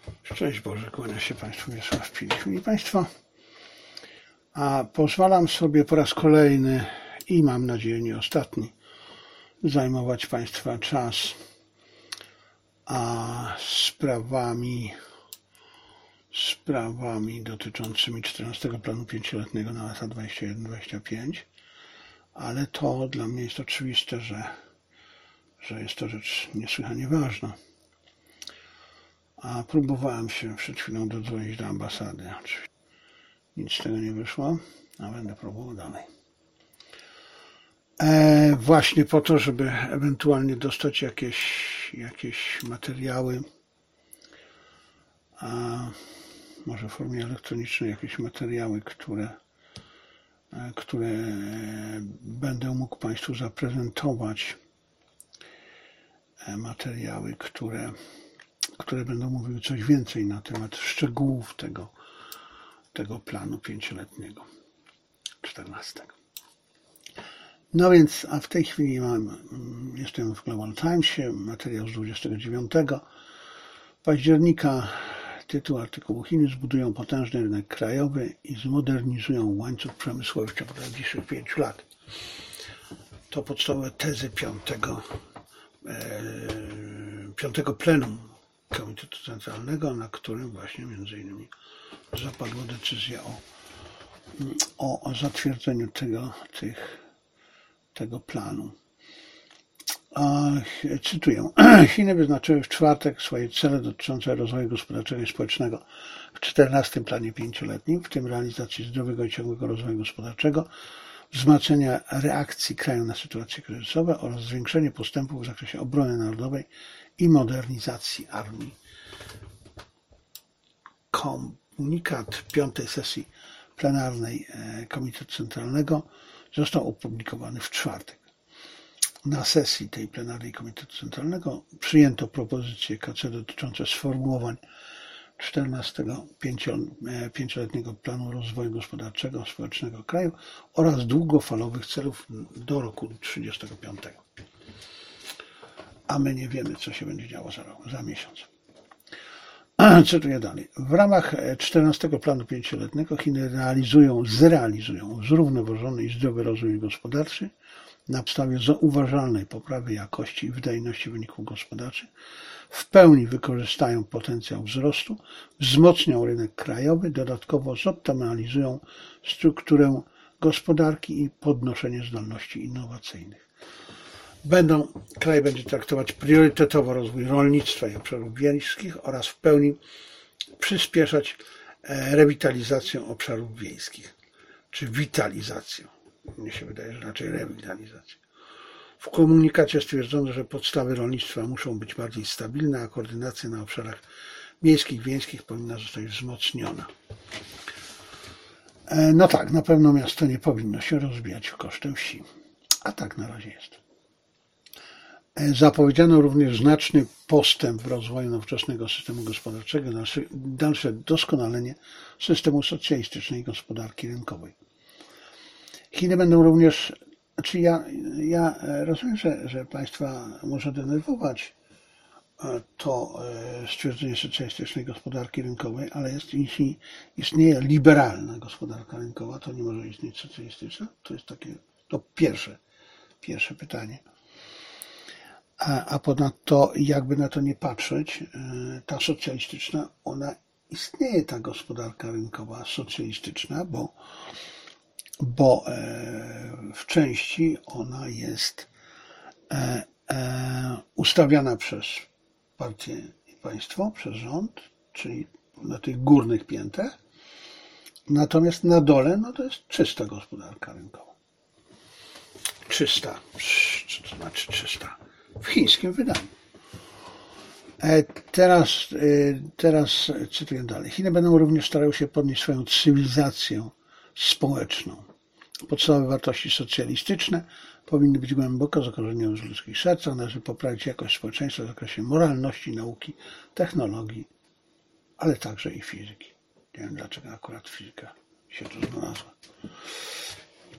Szczęść Boże, kłania się Państwu Wiesław Pilich. Szanowni Państwo, a pozwalam sobie po raz kolejny i mam nadzieję nie ostatni zajmować Państwa czas sprawami dotyczącymi 14 planu pięcioletniego na lata 21-25, ale to dla mnie jest oczywiste, że jest to rzecz niesłychanie ważna. A próbowałem się przed chwilą dodzwonić do ambasady. Oczywiście nic z tego nie wyszło, a będę próbował dalej. Właśnie po to, żeby ewentualnie dostać jakieś materiały, a może w formie elektronicznej jakieś materiały, które będę mógł Państwu zaprezentować. Materiały, które będą mówiły coś więcej na temat szczegółów tego planu pięcioletniego, 14. No więc, a w tej chwili jestem w Global Timesie, materiał z 29 października, tytuł artykułu: Chiny zbudują potężny rynek krajowy i zmodernizują łańcuch przemysłowy w ciągu najbliższych 5 lat. To podstawowe tezy piątego plenum Komitetu Centralnego, na którym właśnie między innymi zapadła decyzja o zatwierdzeniu tego planu. Cytuję. Chiny wyznaczyły w czwartek swoje cele dotyczące rozwoju gospodarczego i społecznego w 14 planie pięcioletnim, w tym realizacji zdrowego i ciągłego rozwoju gospodarczego, wzmacniania reakcji kraju na sytuacje kryzysowe oraz zwiększenie postępów w zakresie obrony narodowej i modernizacji armii. Komunikat 5. sesji plenarnej Komitetu Centralnego został opublikowany w czwartek. Na sesji tej plenarnej Komitetu Centralnego przyjęto propozycje KC dotyczące sformułowań 14 pięcioletniego planu rozwoju gospodarczego społecznego kraju oraz długofalowych celów do roku 35. A my nie wiemy, co się będzie działo za miesiąc. Cytuję dalej. W ramach 14 planu pięcioletniego Chiny zrealizują zrównoważony i zdrowy rozwój gospodarczy na podstawie zauważalnej poprawy jakości i wydajności wyników gospodarczych, w pełni wykorzystają potencjał wzrostu, wzmocnią rynek krajowy, dodatkowo zoptymalizują strukturę gospodarki i podnoszenie zdolności innowacyjnych. Kraj będzie traktować priorytetowo rozwój rolnictwa i obszarów wiejskich oraz w pełni przyspieszać rewitalizację obszarów wiejskich, czy witalizację. Mnie się wydaje, że raczej rewitalizację. W komunikacie stwierdzono, że podstawy rolnictwa muszą być bardziej stabilne, a koordynacja na obszarach miejskich, wiejskich powinna zostać wzmocniona. No tak, na pewno miasto nie powinno się rozwijać kosztem wsi. A tak na razie jest. Zapowiedziano również znaczny postęp w rozwoju nowoczesnego systemu gospodarczego, dalsze doskonalenie systemu socjalistycznej gospodarki rynkowej. Chiny będą również, ja rozumiem, że Państwa może denerwować to stwierdzenie socjalistycznej gospodarki rynkowej, ale jeśli istnieje liberalna gospodarka rynkowa, to nie może istnieć socjalistyczna? To jest to pierwsze pytanie. A ponadto, jakby na to nie patrzeć, ta socjalistyczna, ona istnieje, ta gospodarka rynkowa socjalistyczna, bo w części ona jest ustawiana przez partię i państwo, przez rząd, czyli na tych górnych piętrach, natomiast na dole to jest czysta gospodarka rynkowa. Czysta, co to znaczy czysta? W chińskim wydaniu. Teraz cytuję dalej. Chiny będą również starały się podnieść swoją cywilizację społeczną. Podstawowe wartości socjalistyczne powinny być głęboko zakorzenione w ludzkich sercach, należy poprawić jakość społeczeństwa w zakresie moralności, nauki, technologii, ale także i fizyki. Nie wiem, dlaczego akurat fizyka się tu znalazła.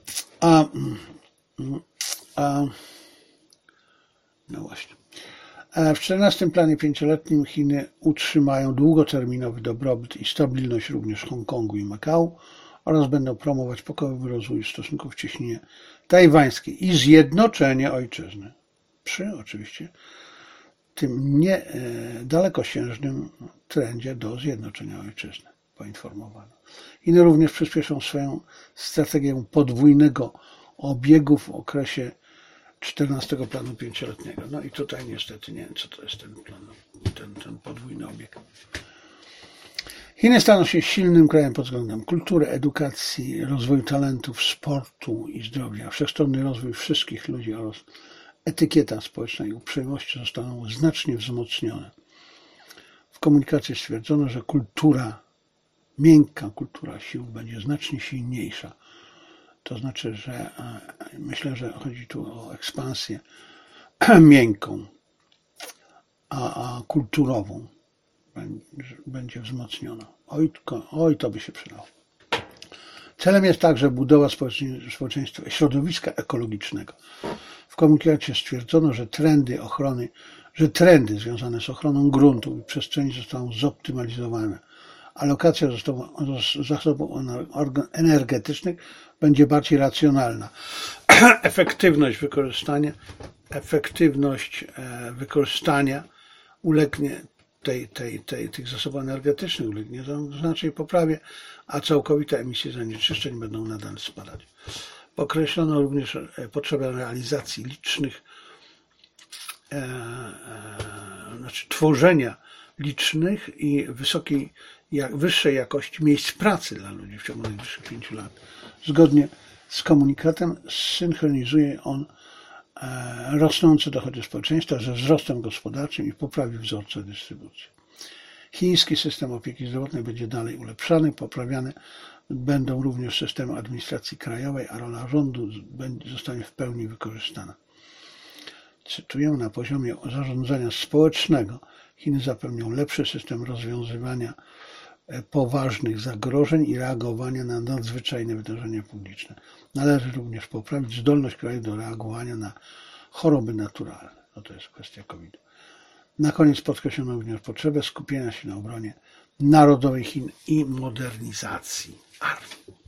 No właśnie. W 14 planie pięcioletnim Chiny utrzymają długoterminowy dobrobyt i stabilność również Hongkongu i Makao oraz będą promować pokojowy rozwój stosunków w cieśninie tajwańskiej i zjednoczenie ojczyzny. Przy oczywiście tym niedalekosiężnym trendzie do zjednoczenia ojczyzny, poinformowano. Chiny również przyspieszą swoją strategię podwójnego obiegu w okresie 14 planu pięcioletniego. No i tutaj niestety nie wiem, co to jest ten plan, ten podwójny obieg. Chiny staną się silnym krajem pod względem kultury, edukacji, rozwoju talentów, sportu i zdrowia. Wszechstronny rozwój wszystkich ludzi oraz etykieta społeczna i uprzejmości zostaną znacznie wzmocnione. W komunikacie stwierdzono, że miękka kultura sił będzie znacznie silniejsza. To znaczy, że myślę, że chodzi tu o ekspansję miękką, a kulturową będzie wzmocniona. Oj, to by się przydało. Celem jest także budowa społeczeństwa, środowiska ekologicznego. W komunikacie stwierdzono, że trendy związane z ochroną gruntu i przestrzeni zostaną zoptymalizowane. Alokacja zasobów energetycznych będzie bardziej racjonalna. Efektywność wykorzystania ulegnie tych zasobów energetycznych ulegnie znacznej poprawie, a całkowite emisje zanieczyszczeń będą nadal spadać. Podkreślono również potrzebę realizacji licznych, tworzenia licznych i wyższej jakości miejsc pracy dla ludzi w ciągu najbliższych 5 lat. Zgodnie z komunikatem synchronizuje on rosnące dochody społeczeństwa ze wzrostem gospodarczym i poprawi wzorce dystrybucji. Chiński system opieki zdrowotnej będzie dalej ulepszany, poprawiane będą również systemy administracji krajowej, a rola rządu zostanie w pełni wykorzystana. Cytuję, na poziomie zarządzania społecznego Chiny zapewnią lepszy system rozwiązywania poważnych zagrożeń i reagowania na nadzwyczajne wydarzenia publiczne. Należy również poprawić zdolność kraju do reagowania na choroby naturalne. No to jest kwestia COVID-u. Na koniec podkreślono również potrzebę skupienia się na obronie narodowej Chin i modernizacji armii.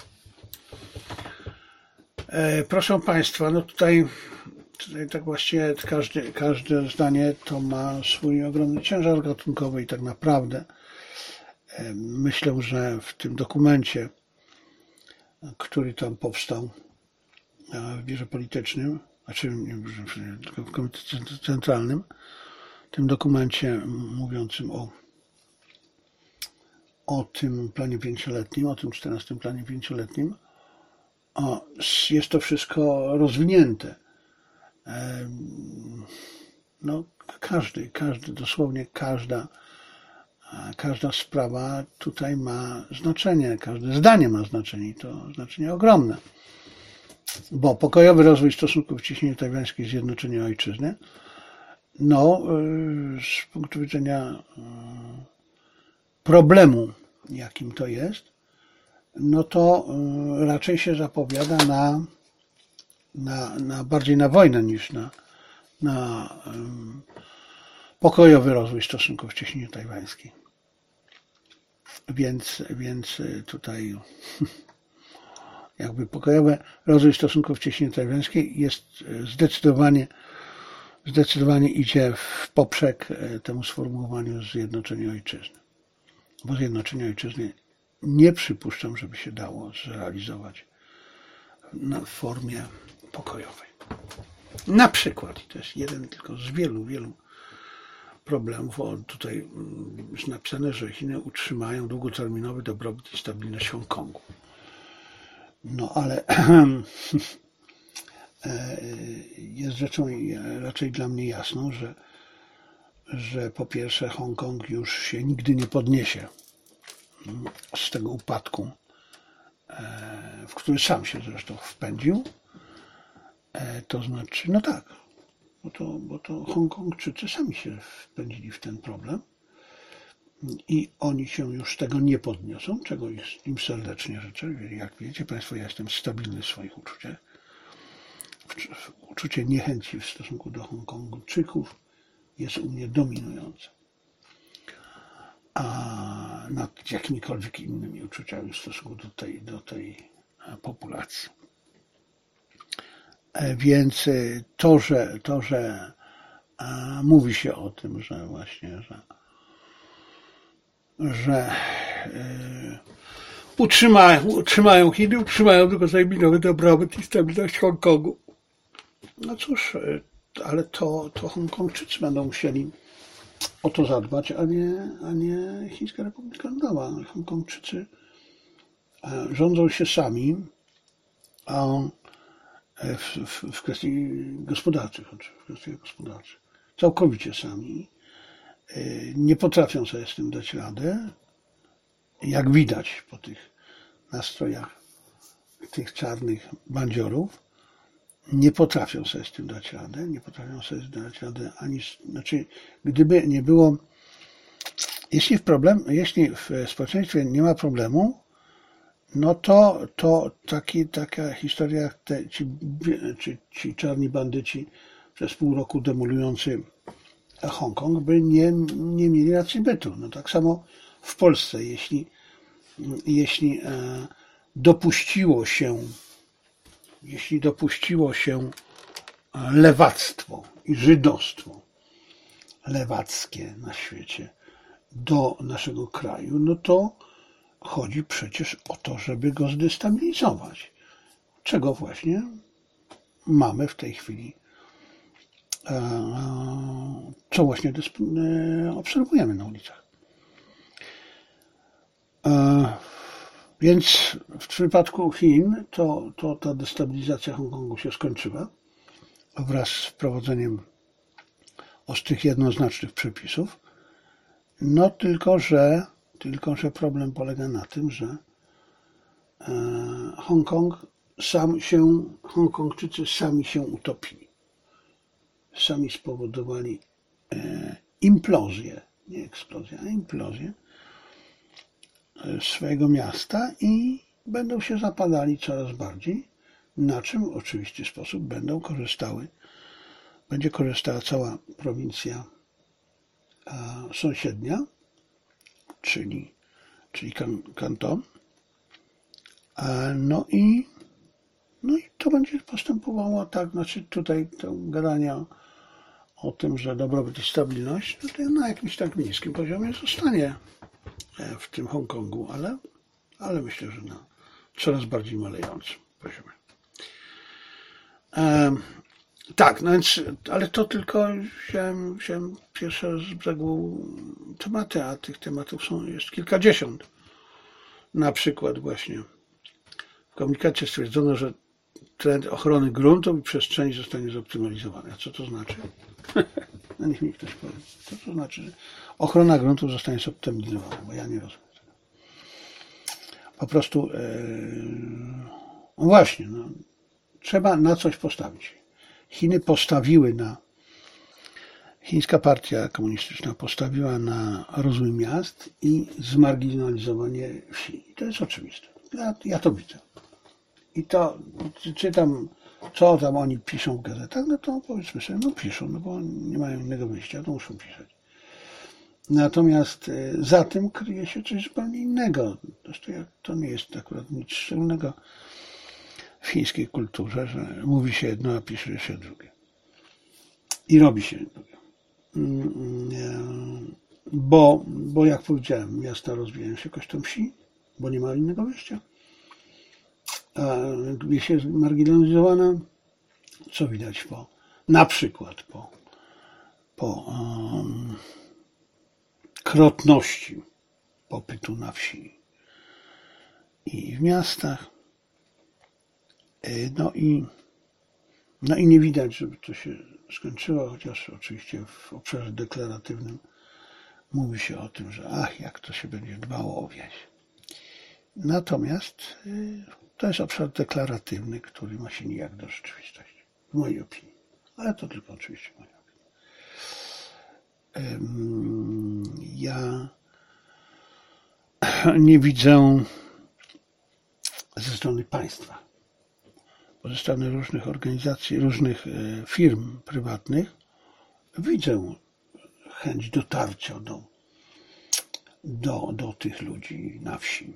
Proszę Państwa, no tutaj tak właściwie każde zdanie to ma swój ogromny ciężar gatunkowy i tak naprawdę myślę, że w tym dokumencie, który tam powstał w biurze politycznym, tylko w Komitecie Centralnym, w tym dokumencie mówiącym o tym planie pięcioletnim, o tym 14 planie pięcioletnim, jest to wszystko rozwinięte. No, dosłownie każda sprawa tutaj ma znaczenie, każde zdanie ma znaczenie i to znaczenie ogromne. Bo pokojowy rozwój stosunków w cieśninie tajwańskiej, zjednoczenie ojczyzny, no, z punktu widzenia problemu, jakim to jest, no to raczej się zapowiada bardziej na wojnę niż na pokojowy rozwój stosunków w cieśninie tajwańskiej. Więc tutaj jakby pokojowy rozwój stosunków w cieśninie tajwańskiej jest zdecydowanie idzie w poprzek temu sformułowaniu zjednoczenia ojczyzny. Bo zjednoczenie ojczyzny nie przypuszczam, żeby się dało zrealizować w formie pokojowej. Na przykład, to jest jeden tylko z wielu problemów, tutaj jest napisane, że Chiny utrzymają długoterminowy dobrobyt i stabilność Hongkongu. No ale jest rzeczą raczej dla mnie jasną, że po pierwsze Hongkong już się nigdy nie podniesie z tego upadku, w który sam się zresztą wpędził. To znaczy, no tak, bo to Hongkongczycy sami się wpędzili w ten problem i oni się już z tego nie podniosą, czego im serdecznie życzę. Jak wiecie Państwo, ja jestem stabilny w swoich uczuciach. Uczucie niechęci w stosunku do Hongkongczyków jest u mnie dominujące. A nad jakimikolwiek innymi uczuciami w stosunku do tej populacji. Więc to, że mówi się o tym, że właśnie, że utrzymają Chiny, utrzymają długoterminowy dobrobyt i stabilność Hongkongu. No cóż, ale to Hongkongczycy będą musieli o to zadbać, a nie Chińska Republika Ludowa. Hongkongczycy rządzą się sami, a w kwestii gospodarczych, całkowicie sami. Nie potrafią sobie z tym dać radę, jak widać po tych nastrojach tych czarnych bandziorów. Nie potrafią sobie z tym dać radę, gdyby nie było, jeśli w społeczeństwie nie ma problemu, no to taka historia jak ci czarni bandyci przez pół roku demolujący Hongkong by nie mieli racji bytu. No tak samo w Polsce, jeśli dopuściło się lewactwo i żydostwo lewackie na świecie do naszego kraju, no to chodzi przecież o to, żeby go zdestabilizować. Czego właśnie mamy w tej chwili, co właśnie obserwujemy na ulicach. Więc w przypadku Chin to ta destabilizacja Hongkongu się skończyła wraz z wprowadzeniem ostrych, jednoznacznych przepisów. No tylko, że problem polega na tym, że Hongkongczycy sami się utopili. Sami spowodowali implozję, nie eksplozję, a implozję swojego miasta i będą się zapadali coraz bardziej, na czym w oczywisty sposób będzie korzystała cała prowincja sąsiednia, czyli Kanton. No i to będzie postępowało tak, tutaj to gadanie o tym, że dobrobyt i stabilność, no to na jakimś tak niskim poziomie zostanie w tym Hongkongu, ale myślę, że na coraz bardziej malejącym poziomie. Tak, no więc, ale to tylko wziąłem pierwsze z brzegu tematy, a tych tematów jest kilkadziesiąt. Na przykład właśnie w komunikacie stwierdzono, że trend ochrony gruntów i przestrzeni zostanie zoptymalizowany. A co to znaczy? No niech mi ktoś powie. Co to znaczy, że ochrona gruntów zostanie zoptymalizowana? Bo ja nie rozumiem tego. Po prostu właśnie, trzeba na coś postawić. Chińska partia komunistyczna postawiła na rozwój miast i zmarginalizowanie wsi. I to jest oczywiste. Ja to widzę. I to czytam, co tam oni piszą w gazetach, no to powiedzmy sobie, piszą, no bo nie mają innego wyjścia, to muszą pisać. Natomiast za tym kryje się coś zupełnie innego. Zresztą to nie jest akurat nic szczególnego w chińskiej kulturze, że mówi się jedno, a pisze się drugie. I robi się drugie. Bo jak powiedziałem, miasta rozwijają się kosztem wsi, bo nie ma innego wyjścia. A wieś jest marginalizowana, co widać na przykład po krotności popytu na wsi i w miastach. No i nie widać, żeby to się skończyło, chociaż oczywiście w obszarze deklaratywnym mówi się o tym, że jak to się będzie dbało o wieś. Natomiast to jest obszar deklaratywny, który ma się nijak do rzeczywistości, w mojej opinii. Ale to tylko oczywiście moja opinia. Ja nie widzę ze strony państwa, bo ze strony różnych organizacji, różnych firm prywatnych widzę chęć dotarcia do tych ludzi na wsi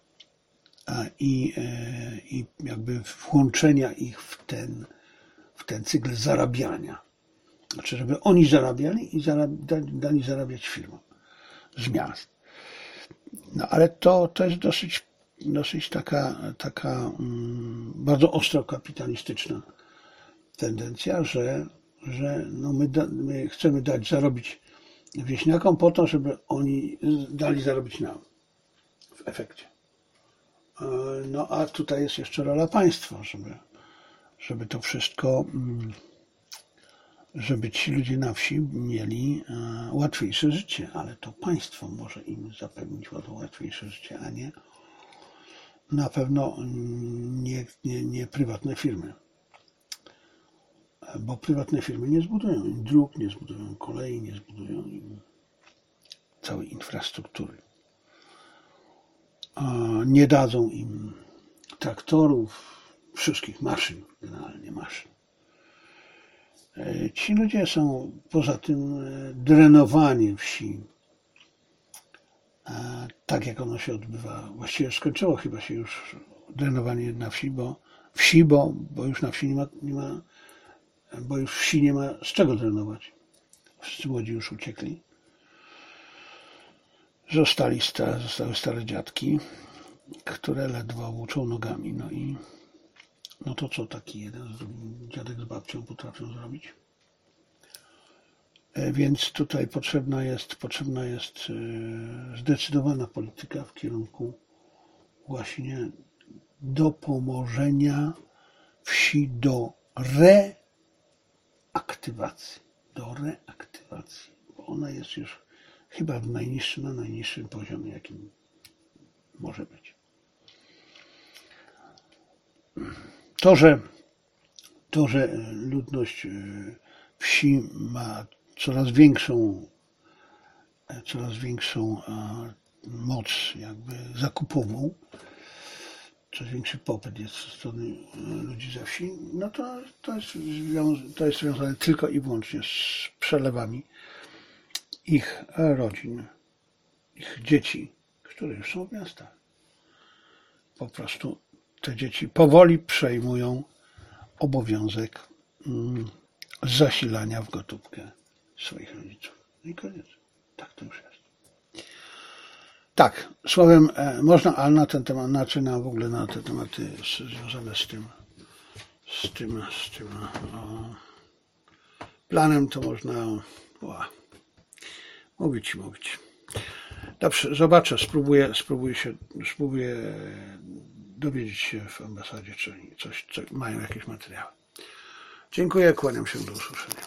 i jakby włączenia ich w ten cykl zarabiania. Znaczy, żeby oni zarabiali i dali zarabiać firmom z miast. No ale to jest dosyć taka bardzo ostro kapitalistyczna tendencja, że no my chcemy dać zarobić wieśniakom po to, żeby oni dali zarobić nam w efekcie. No a tutaj jest jeszcze rola państwa, żeby to wszystko, żeby ci ludzie na wsi mieli łatwiejsze życie, ale to państwo może im zapewnić łatwiejsze życie, a nie na pewno nie prywatne firmy. Bo prywatne firmy nie zbudują im dróg, nie zbudują kolei, nie zbudują im całej infrastruktury. Nie dadzą im traktorów, wszystkich maszyn, generalnie maszyn. Ci ludzie są poza tym drenowani wsi, tak jak ono się odbywa. Właściwie skończyło chyba się już drenowanie na wsi, bo już na wsi bo już wsi nie ma z czego drenować. Wszyscy młodzi już uciekli. Zostały stare dziadki, które ledwo włóczą nogami. No to co taki jeden dziadek z babcią potrafią zrobić? Więc tutaj potrzebna jest zdecydowana polityka w kierunku właśnie dopomożenia wsi do reaktywacji, bo ona jest już chyba na najniższym poziomie, jakim może być. To, że ludność wsi ma coraz większą moc jakby zakupową, coraz większy popyt jest ze strony ludzi ze wsi, no to jest związane tylko i wyłącznie z przelewami ich rodzin, ich dzieci, które już są w miastach. Po prostu te dzieci powoli przejmują obowiązek zasilania w gotówkę swoich rodziców. I koniec. Tak to już jest. Tak, słowem można, ale na ten temat, w ogóle na te tematy związane z tym planem, to można mówić. Dobrze, zobaczę, spróbuję dowiedzieć się w ambasadzie, czy mają jakieś materiały. Dziękuję, kłaniam się, do usłyszenia.